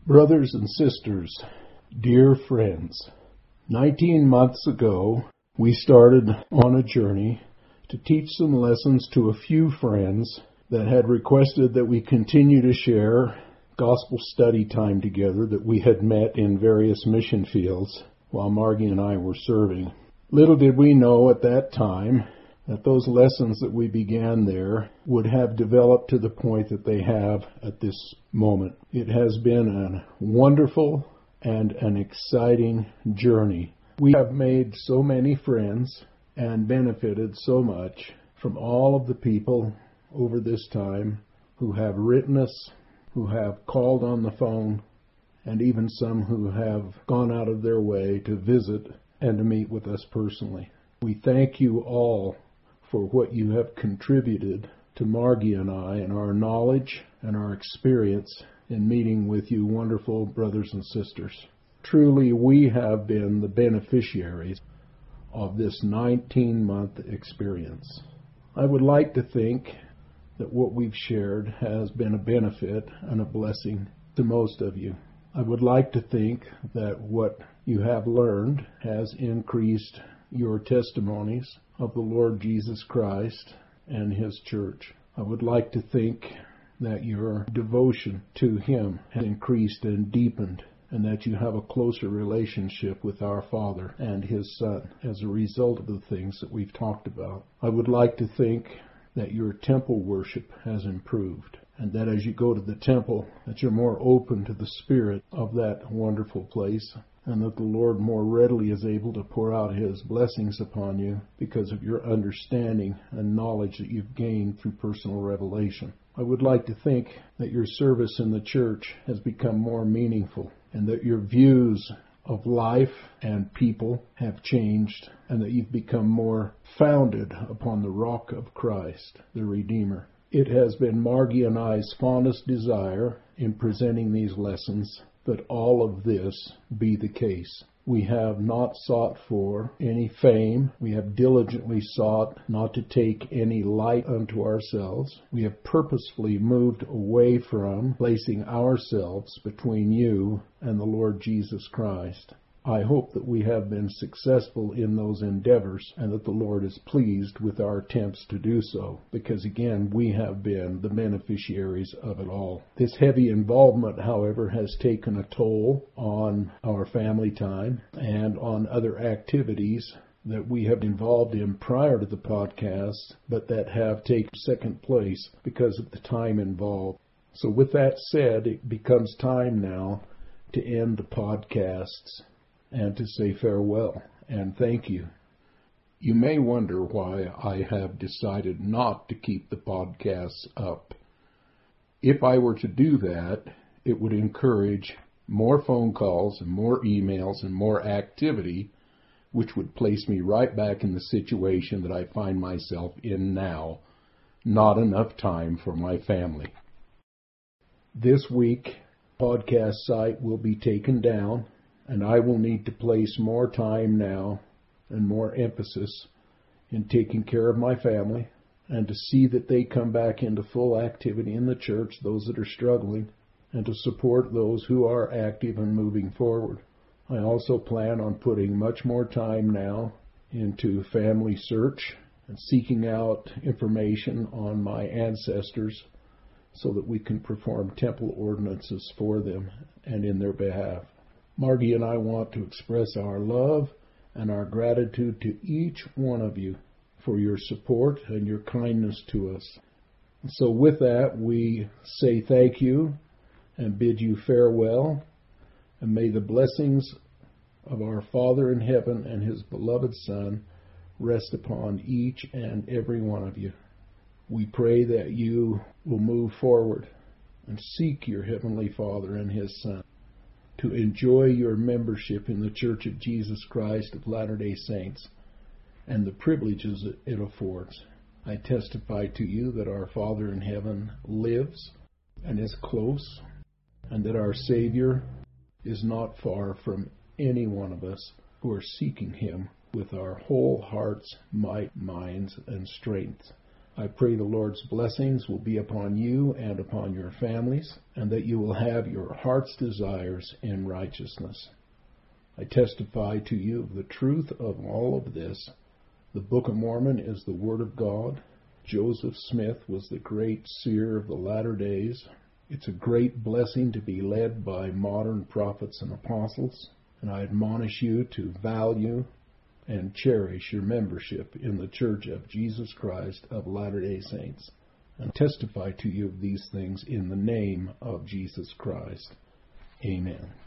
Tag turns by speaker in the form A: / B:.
A: Brothers and sisters, dear friends, 19 months ago, we started on a journey to teach some lessons to a few friends that had requested that we continue to share gospel study time together that we had met in various mission fields while Margie and I were serving. Little did we know at that time that those lessons that we began there would have developed to the point that they have at this moment. It has been a wonderful and an exciting journey. We have made so many friends and benefited so much from all of the people over this time who have written us, who have called on the phone, and even some who have gone out of their way to visit and to meet with us personally. We thank you all for what you have contributed to Margie and I and our knowledge and our experience in meeting with you wonderful brothers and sisters. Truly, we have been the beneficiaries of this 19-month experience. I would like to think that what we've shared has been a benefit and a blessing to most of you. I would like to think that what you have learned has increased your testimonies of the Lord Jesus Christ and His church. I would like to think that your devotion to Him has increased and deepened, and that you have a closer relationship with our Father and His Son as a result of the things that we've talked about. I would like to think that your temple worship has improved, and that as you go to the temple, that you're more open to the spirit of that wonderful place, and that the Lord more readily is able to pour out His blessings upon you because of your understanding and knowledge that you've gained through personal revelation. I would like to think that your service in the church has become more meaningful, and that your views of life and people have changed, and that you've become more founded upon the rock of Christ, the Redeemer. It has been Margie and I's fondest desire in presenting these lessons that all of this be the case. We have not sought for any fame. We have diligently sought not to take any light unto ourselves. We have purposefully moved away from placing ourselves between you and the Lord Jesus Christ. I hope that we have been successful in those endeavors and that the Lord is pleased with our attempts to do so, because again, we have been the beneficiaries of it all. This heavy involvement, however, has taken a toll on our family time and on other activities that we have been involved in prior to the podcast, but that have taken second place because of the time involved. So with that said, it becomes time now to end the podcasts and to say farewell and thank you. You may wonder why I have decided not to keep the podcasts up. If I were to do that, it would encourage more phone calls and more emails and more activity, which would place me right back in the situation that I find myself in now. Not enough time for my family. This week, podcast site will be taken down, and I will need to place more time now and more emphasis in taking care of my family and to see that they come back into full activity in the church, those that are struggling, and to support those who are active and moving forward. I also plan on putting much more time now into family search and seeking out information on my ancestors so that we can perform temple ordinances for them and in their behalf. Margie and I want to express our love and our gratitude to each one of you for your support and your kindness to us. So with that, we say thank you and bid you farewell, and may the blessings of our Father in heaven and His beloved Son rest upon each and every one of you. We pray that you will move forward and seek your Heavenly Father and His Son, to enjoy your membership in the Church of Jesus Christ of Latter-day Saints and the privileges that it affords. I testify to you that our Father in heaven lives and is close, and that our Savior is not far from any one of us who are seeking Him with our whole hearts, might, minds, and strength. I pray the Lord's blessings will be upon you and upon your families, and that you will have your heart's desires in righteousness. I testify to you of the truth of all of this. The Book of Mormon is the Word of God. Joseph Smith was the great seer of the latter days. It's a great blessing to be led by modern prophets and apostles, and I admonish you to value and cherish your membership in the Church of Jesus Christ of Latter-day Saints, and testify to you of these things in the name of Jesus Christ. Amen.